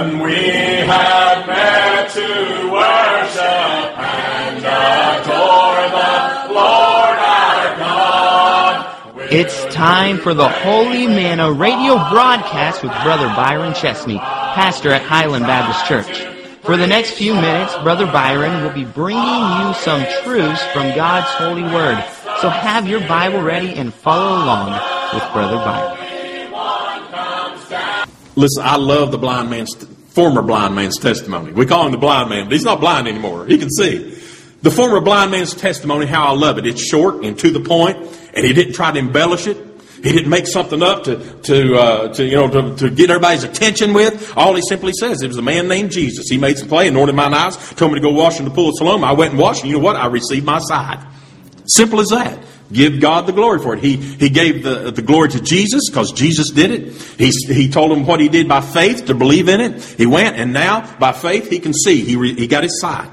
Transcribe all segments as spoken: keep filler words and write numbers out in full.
Heaven we have met to worship and adore the Lord our God. It's time for the Holy Manna radio broadcast with Brother Byron Chesney, pastor at Highland Baptist Church. For the next few minutes, Brother Byron will be bringing you some truths from God's holy word. So have your Bible ready and follow along with Brother Byron. Listen, I love the blind man's, former blind man's testimony. We call him the blind man, but he's not blind anymore. He can see. The former blind man's testimony, how I love it. It's short and to the point, and he didn't try to embellish it. He didn't make something up to, to, uh, to you know, to, to get everybody's attention with. All he simply says, it was a man named Jesus. He made some clay, anointed mine eyes, told me to go wash in the pool of Siloam. I went and washed, and you know what? I received my sight. Simple as that. Give God the glory for it. He he gave the, the glory to Jesus because Jesus did it. He, he told him what he did by faith to believe in it. He went, and now, by faith, he can see. He, re, he got his sight.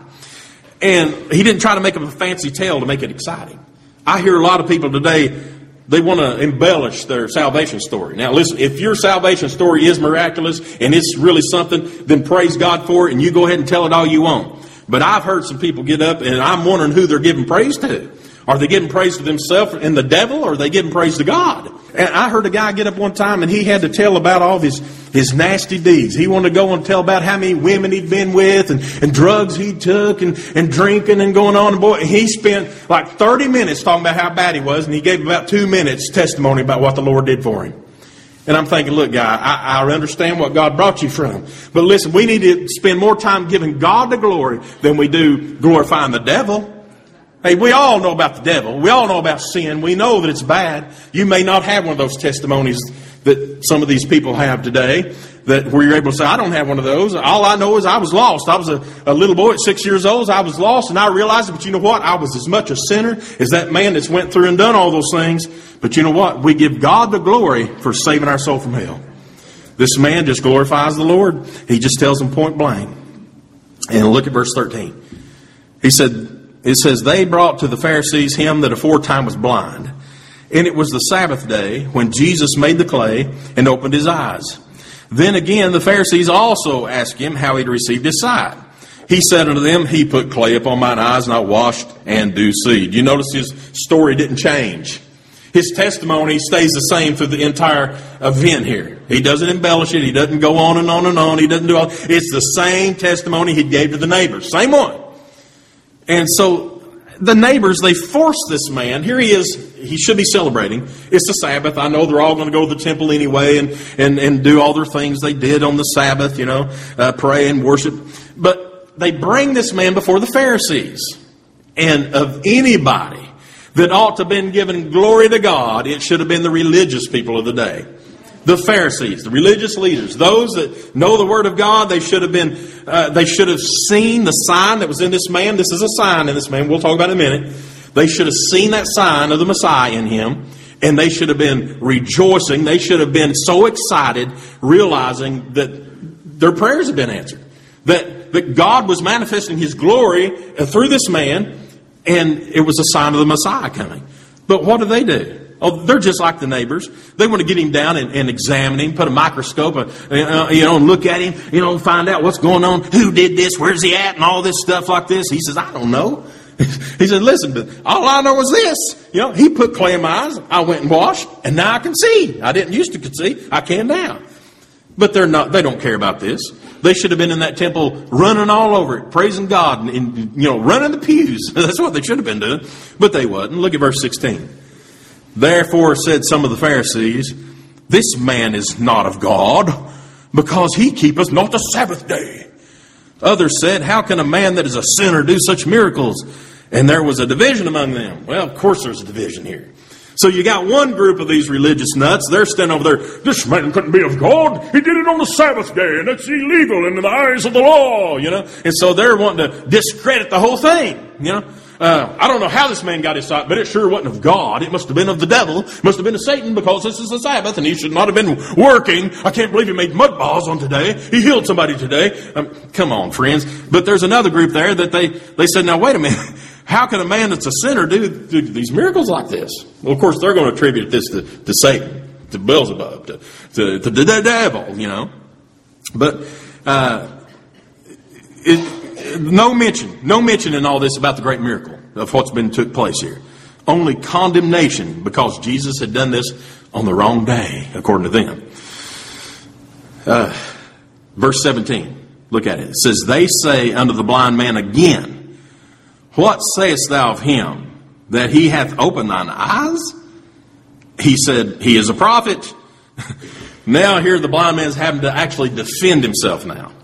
And he didn't try to make up a fancy tale to make it exciting. I hear a lot of people today, they want to embellish their salvation story. Now listen, if your salvation story is miraculous and it's really something, then praise God for it and you go ahead and tell it all you want. But I've heard some people get up and I'm wondering who they're giving praise to. Are they giving praise to themselves and the devil, or are they giving praise to God? And I heard a guy get up one time and he had to tell about all his, his nasty deeds. He wanted to go and tell about how many women he'd been with and, and drugs he took and, and drinking and going on. And boy, he spent like thirty minutes talking about how bad he was, and he gave about two minutes testimony about what the Lord did for him. And I'm thinking, look, guy, I, I understand what God brought you from. But listen, we need to spend more time giving God the glory than we do glorifying the devil. Hey, we all know about the devil. We all know about sin. We know that it's bad. You may not have one of those testimonies that some of these people have today, that where you're able to say, I don't have one of those. All I know is I was lost. I was a, a little boy at six years old. I was lost, and I realized it. But you know what? I was as much a sinner as that man that's went through and done all those things. But you know what? We give God the glory for saving our soul from hell. This man just glorifies the Lord. He just tells them point blank. And look at verse thirteen. He said, it says, they brought to the Pharisees him that aforetime was blind. And it was the Sabbath day when Jesus made the clay and opened his eyes. Then again the Pharisees also asked him how he'd received his sight. He said unto them, he put clay upon mine eyes, and I washed and do see. You notice his story didn't change. His testimony stays the same through the entire event here. He doesn't embellish it. He doesn't go on and on and on. He doesn't do all. It's the same testimony he gave to the neighbors. Same one. And so the neighbors, they forced this man. Here he is. He should be celebrating. It's the Sabbath. I know they're all going to go to the temple anyway and, and, and do all their things they did on the Sabbath, you know, uh, pray and worship. But they bring this man before the Pharisees. And of anybody that ought to have been given glory to God, it should have been the religious people of the day. The Pharisees, the religious leaders, those that know the Word of God, they should have been, uh, they should have seen the sign that was in this man. This is a sign in this man. We'll talk about it in a minute. They should have seen that sign of the Messiah in him, and they should have been rejoicing. They should have been so excited, realizing that their prayers had been answered. That, that God was manifesting His glory through this man, and it was a sign of the Messiah coming. But what do they do? Oh, they're just like the neighbors. They want to get him down and, and examine him, put a microscope, uh, you know, and look at him, you know, and find out what's going on, who did this, where's he at, and all this stuff like this. He says, I don't know. He said, listen, but all I know is this. You know, he put clay in my eyes. I went and washed, and now I can see. I didn't used to see. I can now. But they're not. They don't care about this. They should have been in that temple running all over it, praising God, and, and you know, running the pews. That's what they should have been doing. But they wasn't. Look at verse sixteen. Therefore said some of the Pharisees, this man is not of God, because he keepeth not the Sabbath day. Others said, how can a man that is a sinner do such miracles? And there was a division among them. Well, of course there's a division here. So you got one group of these religious nuts. They're standing over there. This man couldn't be of God. He did it on the Sabbath day, and it's illegal in the eyes of the law, you know. And so they're wanting to discredit the whole thing, you know. Uh, I don't know how this man got his sight, but it sure wasn't of God. It must have been of the devil. It must have been of Satan, because this is the Sabbath, and he should not have been working. I can't believe he made mud balls on today. He healed somebody today. Um, come on, friends. But there's another group there that they, they said, now wait a minute. How can a man that's a sinner do, do these miracles like this? Well, of course, they're going to attribute this to, to Satan, to Beelzebub, to, to, to the devil, you know. But uh, it, no mention, no mention in all this about the great miracle of what's been took place here. Only condemnation because Jesus had done this on the wrong day, according to them. Uh, verse seventeen, look at it. It says, they say unto the blind man again, what sayest thou of him, that he hath opened thine eyes? He said, he is a prophet. Now here the blind man is having to actually defend himself now.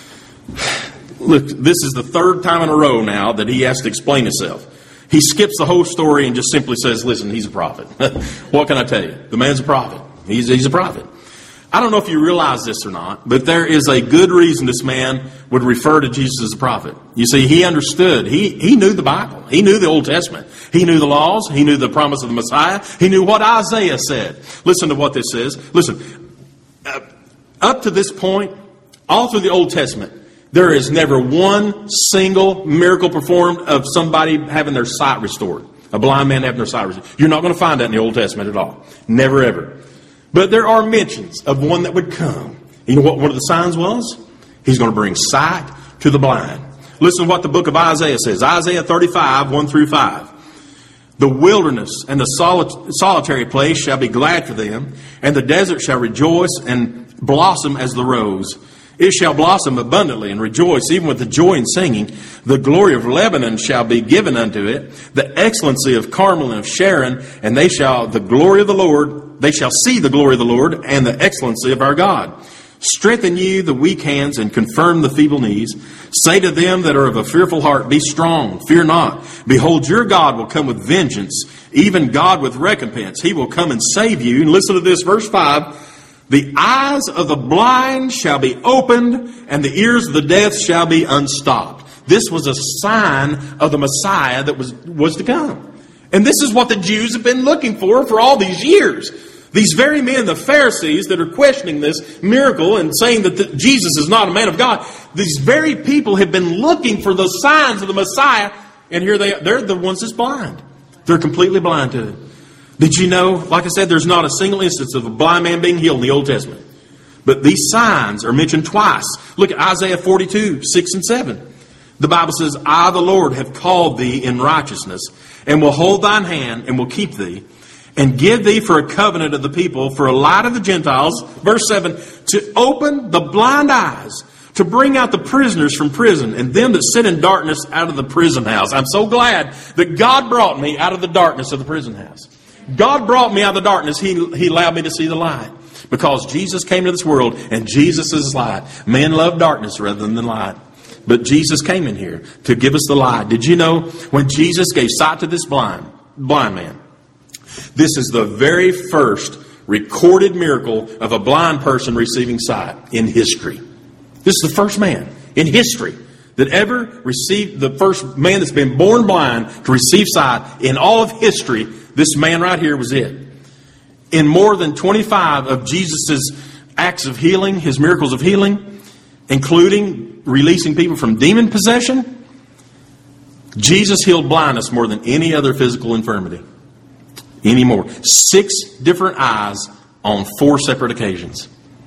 Look, this is the third time in a row now that he has to explain himself. He skips the whole story and just simply says, listen, he's a prophet. What can I tell you? The man's a prophet. He's, he's a prophet. I don't know if you realize this or not, but there is a good reason this man would refer to Jesus as a prophet. You see, he understood. He, he knew the Bible. He knew the Old Testament. He knew the laws. He knew the promise of the Messiah. He knew what Isaiah said. Listen to what this says. Listen, uh, up to this point, all through the Old Testament, there is never one single miracle performed of somebody having their sight restored. A blind man having their sight restored. You're not going to find that in the Old Testament at all. Never, ever. But there are mentions of one that would come. You know what one of the signs was? He's going to bring sight to the blind. Listen to what the book of Isaiah says. Isaiah thirty-five, one through five. The wilderness and the soli- solitary place shall be glad for them, and the desert shall rejoice and blossom as the rose. It shall blossom abundantly and rejoice, even with the joy and singing. The glory of Lebanon shall be given unto it, the excellency of Carmel and of Sharon, and they shall, the glory of the Lord, they shall see the glory of the Lord and the excellency of our God. Strengthen you the weak hands and confirm the feeble knees. Say to them that are of a fearful heart, be strong, fear not. Behold, your God will come with vengeance, even God with recompense. He will come and save you. And listen to this, verse five. The eyes of the blind shall be opened, and the ears of the deaf shall be unstopped. This was a sign of the Messiah that was, was to come. And this is what the Jews have been looking for for all these years. These very men, the Pharisees, that are questioning this miracle and saying that the, Jesus is not a man of God, these very people have been looking for the signs of the Messiah, and here they are. They're the ones that's blind. They're completely blind to it. Did you know, like I said, there's not a single instance of a blind man being healed in the Old Testament. But these signs are mentioned twice. Look at Isaiah forty-two, six and seven. The Bible says, I, the Lord, have called thee in righteousness, and will hold thine hand, and will keep thee, and give thee for a covenant of the people, for a light of the Gentiles. Verse seven, to open the blind eyes, to bring out the prisoners from prison, and them that sit in darkness out of the prison house. I'm so glad that God brought me out of the darkness of the prison house. God brought me out of the darkness. He, he allowed me to see the light. Because Jesus came to this world, and Jesus is light. Men love darkness rather than the light. But Jesus came in here to give us the light. Did you know when Jesus gave sight to this blind, blind man, this is the very first recorded miracle of a blind person receiving sight in history. This is the first man in history that ever received, the first man that's been born blind to receive sight in all of history. This man right here was it. In more than twenty-five of Jesus' acts of healing, his miracles of healing, including releasing people from demon possession, Jesus healed blindness more than any other physical infirmity. Anymore. Six different eyes on four separate occasions.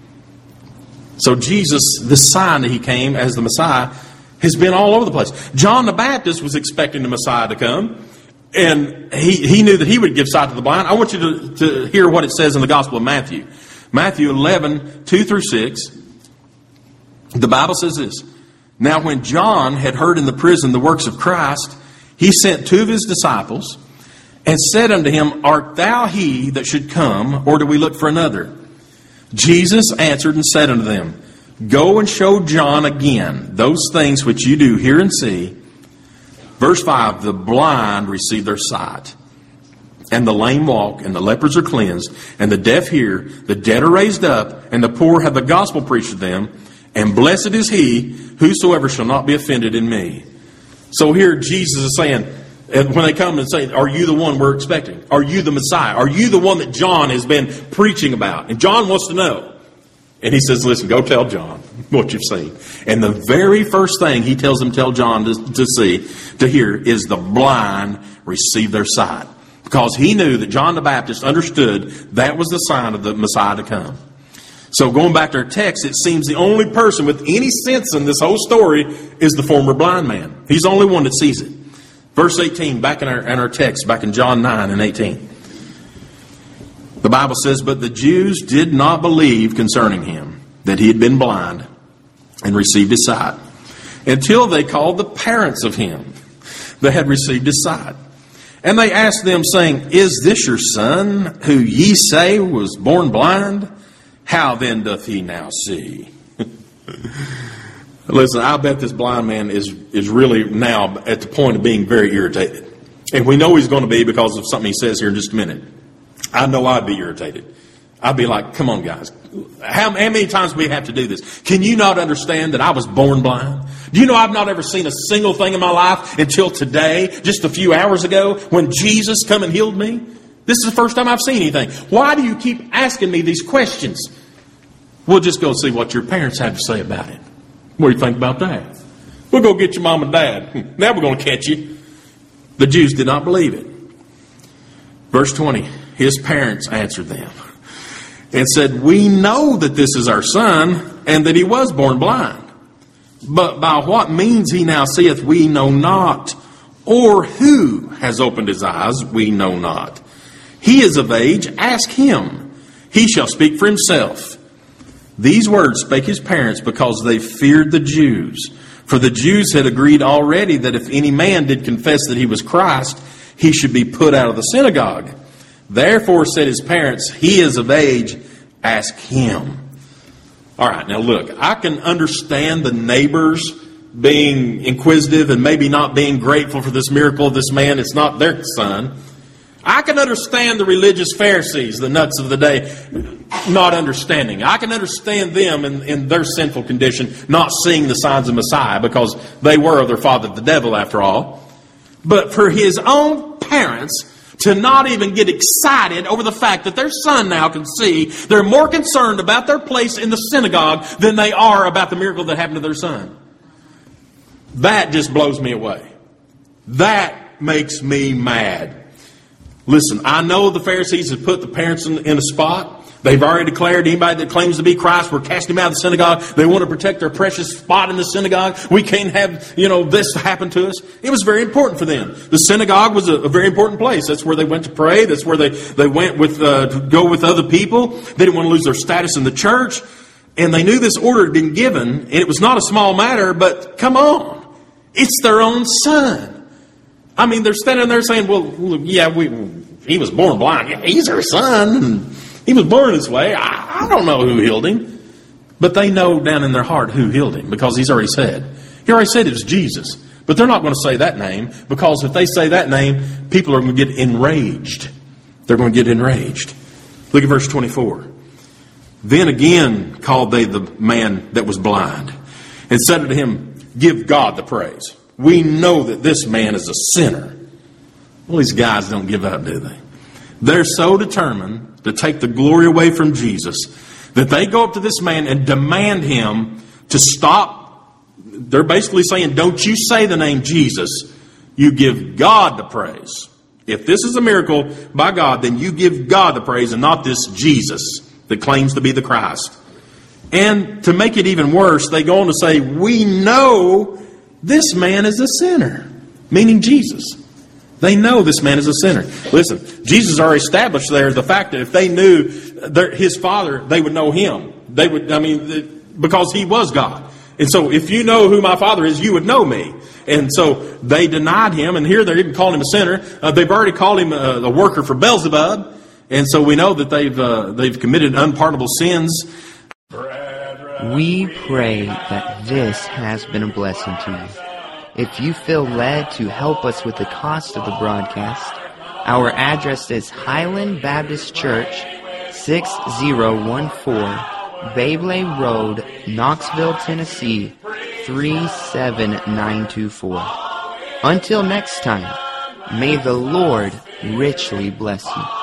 So Jesus, the sign that he came as the Messiah, has been all over the place. John the Baptist was expecting the Messiah to come. And he, he knew that he would give sight to the blind. I want you to, to hear what it says in the Gospel of Matthew. Matthew eleven, two through six. The Bible says this. Now when John had heard in the prison the works of Christ, he sent two of his disciples and said unto him, Art thou he that should come, or do we look for another? Jesus answered and said unto them, Go and show John again those things which you do hear and see. Verse five, the blind receive their sight, and the lame walk, and the lepers are cleansed, and the deaf hear, the dead are raised up, and the poor have the gospel preached to them, and blessed is he whosoever shall not be offended in me. So here Jesus is saying, when they come and say, are you the one we're expecting? Are you the Messiah? Are you the one that John has been preaching about? And John wants to know. And he says, listen, go tell John what you've seen. And the very first thing he tells them, tell John to, to see, to hear, is the blind receive their sight. Because he knew that John the Baptist understood that was the sign of the Messiah to come. So going back to our text, it seems the only person with any sense in this whole story is the former blind man. He's the only one that sees it. Verse eighteen, back in our, in our text, back in John nine and eighteen. The Bible says, "But the Jews did not believe concerning him, that he had been blind and received his sight, until they called the parents of him that had received his sight. And they asked them, saying, Is this your son, who ye say was born blind? How then doth he now see?" Listen, I bet this blind man is, is really now at the point of being very irritated. And we know he's going to be because of something he says here in just a minute. I know I'd be irritated. I'd be like, come on, guys. How, how many times do we have to do this? Can you not understand that I was born blind? Do you know I've not ever seen a single thing in my life until today, just a few hours ago, when Jesus come and healed me? This is the first time I've seen anything. Why do you keep asking me these questions? We'll just go see what your parents have to say about it. What do you think about that? We'll go get your mom and dad. Now we're going to catch you. The Jews did not believe it. Verse twenty, his parents answered them and said, "We know that this is our son, and that he was born blind. But by what means he now seeth, we know not. Or who has opened his eyes, we know not. He is of age, ask him. He shall speak for himself." These words spake his parents because they feared the Jews. For the Jews had agreed already that if any man did confess that he was Christ, he should be put out of the synagogue. Therefore said his parents, "He is of age, ask him." All right, now look, I can understand the neighbors being inquisitive and maybe not being grateful for this miracle of this man. It's not their son. I can understand the religious Pharisees, the nuts of the day, not understanding. I can understand them in, in their sinful condition, not seeing the signs of Messiah, because they were of their father the devil after all. But for his own parents to not even get excited over the fact that their son now can see, they're more concerned about their place in the synagogue than they are about the miracle that happened to their son. That just blows me away. That makes me mad. Listen, I know the Pharisees have put the parents in, in a spot. They've already declared anybody that claims to be Christ, we're casting him out of the synagogue. They want to protect their precious spot in the synagogue. We can't have, you know, this happen to us. It was very important for them. The synagogue was a, a very important place. That's where they went to pray. That's where they, they went with uh, to go with other people. They didn't want to lose their status in the church. And they knew this order had been given. And it was not a small matter, but come on. It's their own son. I mean, they're standing there saying, well, yeah, we, he was born blind. Yeah, he's our son. And he was born this way. I, I don't know who healed him. But they know down in their heart who healed him, because he's already said. He already said it was Jesus. But they're not going to say that name, because if they say that name, people are going to get enraged. They're going to get enraged. Look at verse twenty-four. Then again called they the man that was blind, and said unto him, "Give God the praise. We know that this man is a sinner." Well, these guys don't give up, do they? They're so determined to take the glory away from Jesus that they go up to this man and demand him to stop. They're basically saying, don't you say the name Jesus. You give God the praise. If this is a miracle by God, then you give God the praise and not this Jesus that claims to be the Christ. And to make it even worse, they go on to say, we know this man is a sinner, meaning Jesus. They know this man is a sinner. Listen, Jesus already established there the fact that if they knew their, his father, they would know him. They would, I mean, because he was God. And so if you know who my father is, you would know me. And so they denied him, and here they're even calling him a sinner. Uh, they've already called him a, a worker for Beelzebub. And so we know that they've uh, they've committed unpardonable sins. We pray that this has been a blessing to you. If you feel led to help us with the cost of the broadcast, our address is Highland Baptist Church, six oh one four Babley Road, Knoxville, Tennessee, three seven nine two four. Until next time, may the Lord richly bless you.